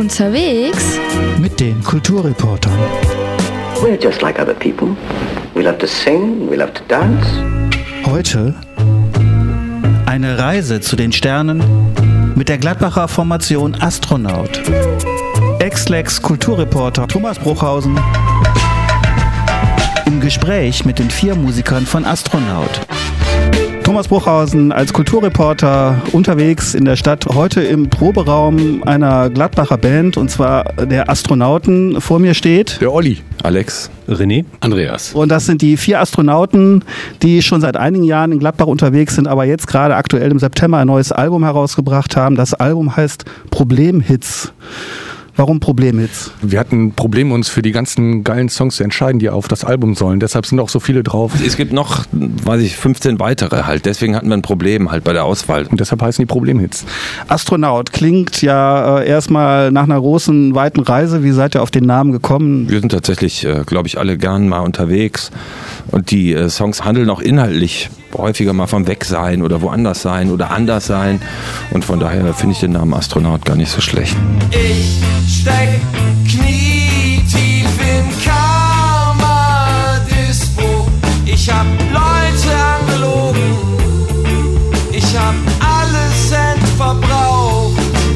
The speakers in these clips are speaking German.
Unterwegs mit den Kulturreportern. We're just like other people. We love to sing, we love to dance. Heute eine Reise zu den Sternen mit der Gladbacher Formation Astronaut. Ex-Lex Kulturreporter Thomas Bruchhausen im Gespräch mit den 4 Musikern von Astronaut. Thomas Bruchhausen als Kulturreporter unterwegs in der Stadt, heute im Proberaum einer Gladbacher Band, und zwar der Astronauten. Vor mir steht der Olli, Alex, René, Andreas. Und das sind die 4 Astronauten, die schon seit einigen Jahren in Gladbach unterwegs sind, aber jetzt gerade aktuell im September ein neues Album herausgebracht haben. Das Album heißt Problemhits. Warum Problemhits? Wir hatten Probleme, uns für die ganzen geilen Songs zu entscheiden, die auf das Album sollen. Deshalb sind auch so viele drauf. Es gibt noch, 15 weitere halt. Deswegen hatten wir ein Problem halt bei der Auswahl. Und deshalb heißen die Problemhits. Astronaut klingt ja erstmal nach einer großen, weiten Reise. Wie seid ihr auf den Namen gekommen? Wir sind tatsächlich, glaube ich, alle gern mal unterwegs. Und die Songs handeln auch inhaltlich häufiger mal vom Wegsein oder woanders sein oder anders sein. Und von daher finde ich den Namen Astronaut gar nicht so schlecht. Ich steck knietief in Karma-Dispo. Ich hab Leute angelogen. Ich hab alles verbraucht.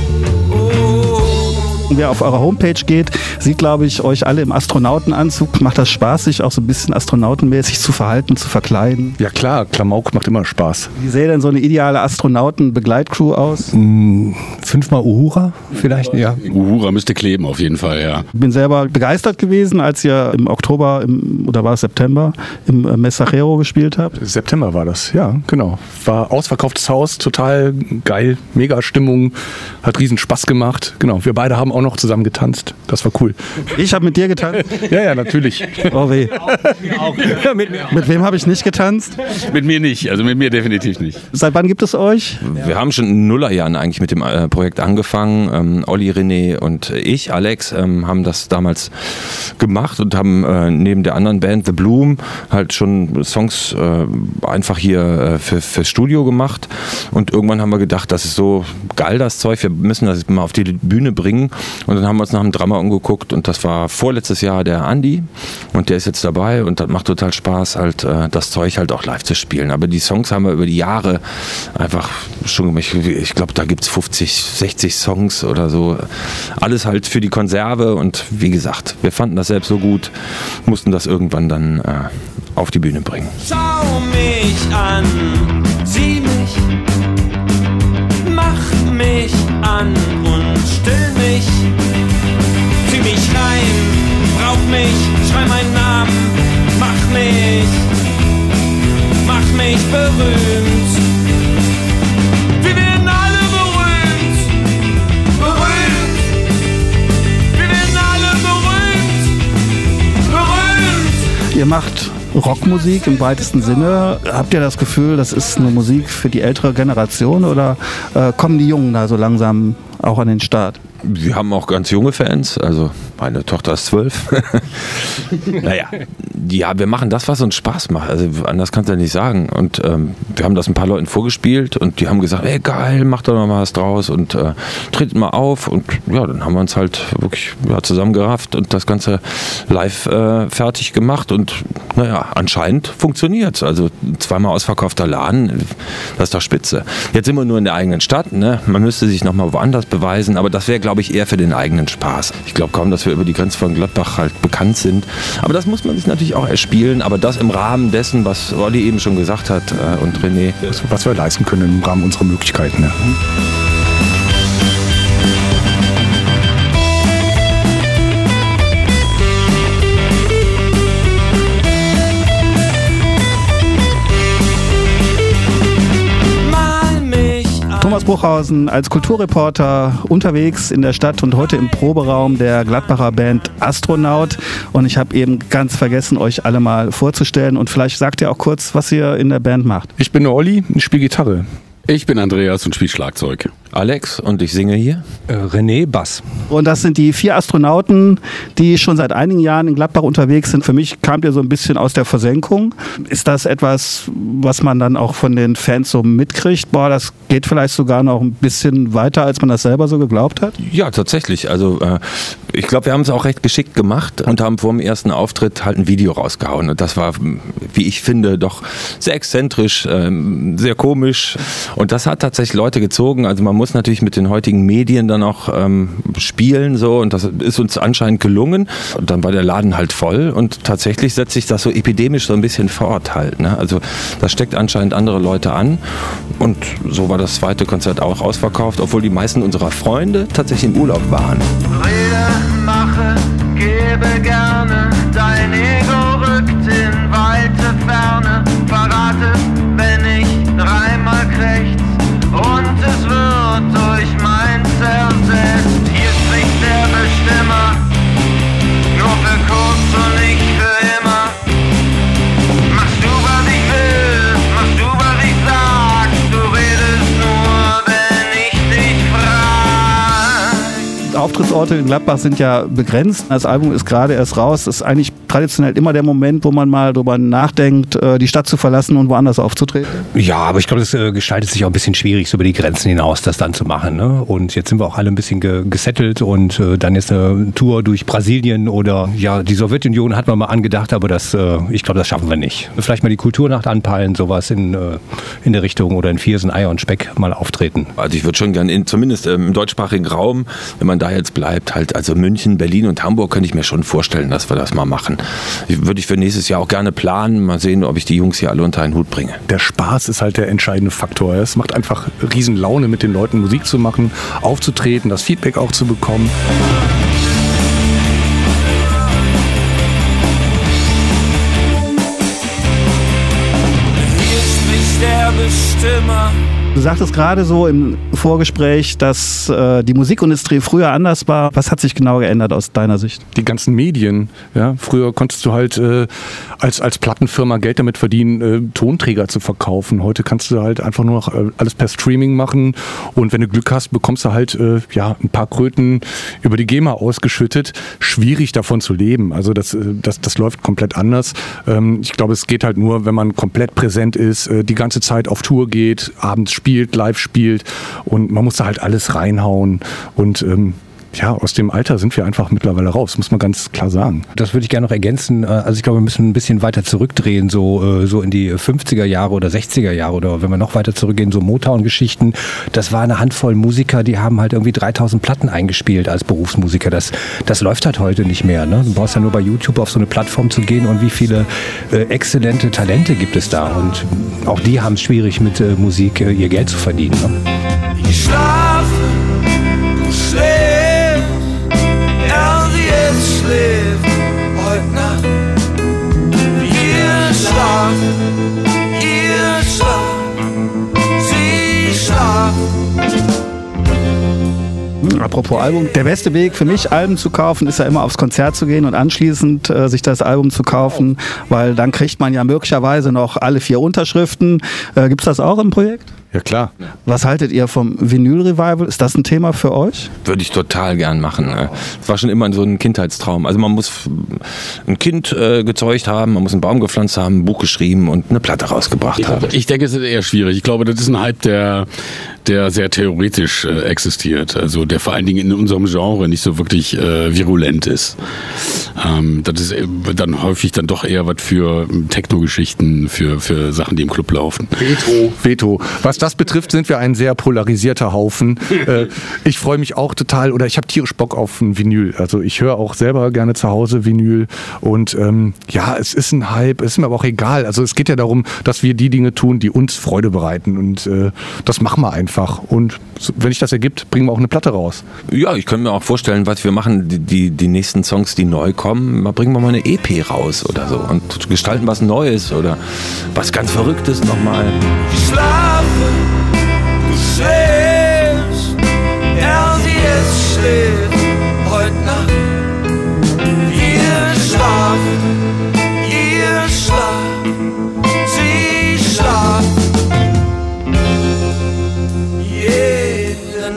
Wer auf eure Homepage geht, sieht, glaube ich, euch alle im Astronautenanzug. Macht das Spaß, sich auch so ein bisschen astronautenmäßig zu verhalten, zu verkleiden? Ja klar, Klamauk macht immer Spaß. Wie sähe denn so eine ideale Astronauten-Begleitcrew aus? 5-mal Uhura vielleicht, ja. Uhura müsste kleben auf jeden Fall, ja. Ich bin selber begeistert gewesen, als ihr im Oktober, oder war es September, im Messajero gespielt habt. September war das, ja, genau. War ausverkauftes Haus, total geil, mega Stimmung, hat riesen Spaß gemacht. Genau, wir beide haben auch noch zusammen getanzt. Das war cool. Ich habe mit dir getanzt? Ja, natürlich. Oh weh. Auch. Mit wem habe ich nicht getanzt? Mit mir nicht, also mit mir definitiv nicht. Seit wann gibt es euch? Wir haben schon in Nullerjahren eigentlich mit dem Projekt angefangen. Olli, René und ich, Alex, haben das damals gemacht und haben neben der anderen Band, The Bloom, halt schon Songs einfach hier fürs Studio gemacht. Und irgendwann haben wir gedacht, das ist so geil, das Zeug, wir müssen das mal auf die Bühne bringen. Und dann haben wir uns nach einem Drummer umgeguckt und das war vorletztes Jahr der Andi und der ist jetzt dabei und das macht total Spaß, halt das Zeug halt auch live zu spielen. Aber die Songs haben wir über die Jahre einfach schon gemacht. Ich glaube, da gibt es 50, 60 Songs oder so. Alles halt für die Konserve und wie gesagt, wir fanden das selbst so gut, mussten das irgendwann dann auf die Bühne bringen. Schau mich an, sieh mich, mach mich an und still mich. Zieh mich rein, brauch mich, schrei meinen Namen, mach mich berühmt. Wir werden alle berühmt, berühmt. Wir werden alle berühmt. Ihr macht Rockmusik im weitesten Sinne. Habt ihr das Gefühl, das ist eine Musik für die ältere Generation oder kommen die Jungen da so langsam auch an den Start? Wir haben auch ganz junge Fans, also meine Tochter ist 12. Naja, ja, wir machen das, was uns Spaß macht, also anders kannst du ja nicht sagen. Und wir haben das ein paar Leuten vorgespielt und die haben gesagt, ey geil, mach doch noch mal was draus und tritt mal auf. Und ja, dann haben wir uns halt wirklich zusammengerafft und das Ganze live fertig gemacht und naja, anscheinend funktioniert's. Also 2-mal ausverkaufter Laden, das ist doch spitze. Jetzt sind wir nur in der eigenen Stadt, ne? Man müsste sich noch mal woanders beweisen, aber das wäre, glaube ich, eher für den eigenen Spaß. Ich glaube kaum, dass wir über die Grenze von Gladbach halt bekannt sind. Aber das muss man sich natürlich auch erspielen, aber das im Rahmen dessen, was Olli eben schon gesagt hat und René. Was wir leisten können im Rahmen unserer Möglichkeiten. Ja. Thomas Bruchhausen als Kulturreporter unterwegs in der Stadt und heute im Proberaum der Gladbacher Band Astronaut. Und ich habe eben ganz vergessen, euch alle mal vorzustellen. Und vielleicht sagt ihr auch kurz, was ihr in der Band macht. Ich bin der Olli, ich spiele Gitarre. Ich bin Andreas und spiele Schlagzeug. Alex und ich singe hier. René, Bass. Und das sind die 4 Astronauten, die schon seit einigen Jahren in Gladbach unterwegs sind. Für mich kamt ihr so ein bisschen aus der Versenkung. Ist das etwas, was man dann auch von den Fans so mitkriegt? Boah, das geht vielleicht sogar noch ein bisschen weiter, als man das selber so geglaubt hat? Ja, tatsächlich. Also ich glaube, wir haben es auch recht geschickt gemacht und haben vor dem ersten Auftritt halt ein Video rausgehauen. Und das war, wie ich finde, doch sehr exzentrisch, sehr komisch. Und das hat tatsächlich Leute gezogen. Also man muss natürlich mit den heutigen Medien dann auch spielen so, und das ist uns anscheinend gelungen. Und dann war der Laden halt voll und tatsächlich setzt sich das so epidemisch so ein bisschen fort halt. Ne? Also das steckt anscheinend andere Leute an und so war das zweite Konzert auch ausverkauft, obwohl die meisten unserer Freunde tatsächlich im Urlaub waren. Rede, mache, gebe gerne, dein Ego rückt in weite Ferne, verrate, wenn ich 3-mal krächz und es wird durch mein zersetzt. Hier spricht der Bestimmer, nur für kurz und nicht für immer. Machst du, was ich will, machst du, was ich sag, du redest nur, wenn ich dich frag. Auftrittsorte in Gladbach sind ja begrenzt. Das Album ist gerade erst raus. Das ist eigentlich traditionell immer der Moment, wo man mal drüber nachdenkt, die Stadt zu verlassen und woanders aufzutreten. Ja, aber ich glaube, das gestaltet sich auch ein bisschen schwierig, so über die Grenzen hinaus das dann zu machen. Ne? Und jetzt sind wir auch alle ein bisschen gesettelt und dann jetzt eine Tour durch Brasilien oder ja, die Sowjetunion hat man mal angedacht, aber das, ich glaube, das schaffen wir nicht. Vielleicht mal die Kulturnacht anpeilen, sowas in der Richtung oder in Viersen, Eier und Speck mal auftreten. Also ich würde schon gerne, zumindest im deutschsprachigen Raum, wenn man da jetzt bleibt, halt, also München, Berlin und Hamburg, könnte ich mir schon vorstellen, dass wir das mal machen. Würde ich für nächstes Jahr auch gerne planen, mal sehen, ob ich die Jungs hier alle unter einen Hut bringe. Der Spaß ist halt der entscheidende Faktor. Es macht einfach riesen Laune, mit den Leuten Musik zu machen, aufzutreten, das Feedback auch zu bekommen. Hier spricht der Bestimmer. Du sagtest gerade so im Vorgespräch, dass die Musikindustrie früher anders war. Was hat sich genau geändert aus deiner Sicht? Die ganzen Medien, ja, früher konntest du halt als Plattenfirma Geld damit verdienen, Tonträger zu verkaufen. Heute kannst du halt einfach nur noch alles per Streaming machen und wenn du Glück hast, bekommst du halt ein paar Kröten über die GEMA ausgeschüttet. Schwierig davon zu leben. Also das läuft komplett anders. Ich glaube, es geht halt nur, wenn man komplett präsent ist, die ganze Zeit auf Tour geht, abends spielt, live spielt und man muss da halt alles reinhauen und aus dem Alter sind wir einfach mittlerweile raus, muss man ganz klar sagen. Das würde ich gerne noch ergänzen. Also ich glaube, wir müssen ein bisschen weiter zurückdrehen, so in die 50er Jahre oder 60er Jahre oder wenn wir noch weiter zurückgehen, so Motown-Geschichten. Das war eine Handvoll Musiker, die haben halt irgendwie 3000 Platten eingespielt als Berufsmusiker. Das läuft halt heute nicht mehr. Ne? Du brauchst ja nur bei YouTube auf so eine Plattform zu gehen und wie viele exzellente Talente gibt es da. Und auch die haben es schwierig mit Musik ihr Geld zu verdienen. Ne? Ich schlafe, du schläfst. Schläft heute Nacht. Wir schlafen, ihr schlaft, sie schlafen. Apropos Album, der beste Weg für mich, Alben zu kaufen, ist ja immer aufs Konzert zu gehen und anschließend sich das Album zu kaufen, weil dann kriegt man ja möglicherweise noch alle 4 Unterschriften. Gibt's das auch im Projekt? Ja, klar. Was haltet ihr vom Vinyl-Revival? Ist das ein Thema für euch? Würde ich total gern machen. Das war schon immer so ein Kindheitstraum. Also man muss ein Kind gezeugt haben, man muss einen Baum gepflanzt haben, ein Buch geschrieben und eine Platte rausgebracht haben. Ich denke, es ist eher schwierig. Ich glaube, das ist ein Hype, der sehr theoretisch existiert. Also der vor allen Dingen in unserem Genre nicht so wirklich virulent ist. Das ist dann häufig dann doch eher was für Techno-Geschichten, für Sachen, die im Club laufen. Veto. Was das betrifft, sind wir ein sehr polarisierter Haufen. Ich freue mich auch total, oder ich habe tierisch Bock auf ein Vinyl. Also ich höre auch selber gerne zu Hause Vinyl und es ist ein Hype, es ist mir aber auch egal. Also es geht ja darum, dass wir die Dinge tun, die uns Freude bereiten und das machen wir einfach. Und wenn sich das ergibt, bringen wir auch eine Platte raus. Ja, ich könnte mir auch vorstellen, was wir machen, die nächsten Songs, die neu kommen, bringen wir mal eine EP raus oder so und gestalten was Neues oder was ganz Verrücktes nochmal. Ich schlafe, du schläfst, sie jetzt schläft heute Nacht. Wir schlafen, ihr schlaft, sie schlaft. Jede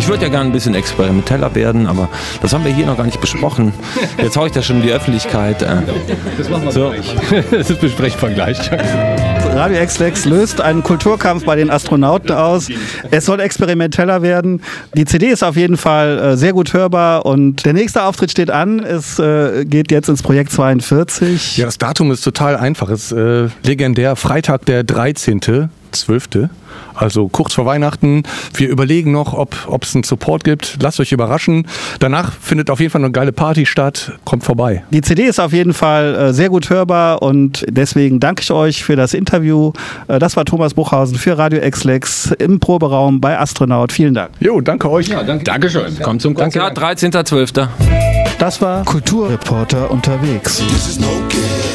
Ich würde ja gerne ein bisschen experimenteller werden, aber das haben wir hier noch gar nicht besprochen. Jetzt haue ich das schon in die Öffentlichkeit. Das machen wir so. Das ist besprechbar gleich. Radio X-Lex löst einen Kulturkampf bei den Astronauten aus. Es soll experimenteller werden. Die CD ist auf jeden Fall sehr gut hörbar und der nächste Auftritt steht an. Es geht jetzt ins Projekt 42. Ja, das Datum ist total einfach. Es ist legendär. Freitag, der 13.12. Also kurz vor Weihnachten. Wir überlegen noch, ob es einen Support gibt. Lasst euch überraschen. Danach findet auf jeden Fall eine geile Party statt. Kommt vorbei. Die CD ist auf jeden Fall sehr gut hörbar und deswegen danke ich euch für das Interview. Das war Thomas Bruchhausen für Radio X-Lex im Proberaum bei Astronaut. Vielen Dank. Jo, danke euch. Ja, danke. Dankeschön. Kommt zum Konzert. Ja, 13.12. Das war Kulturreporter unterwegs. This is no game.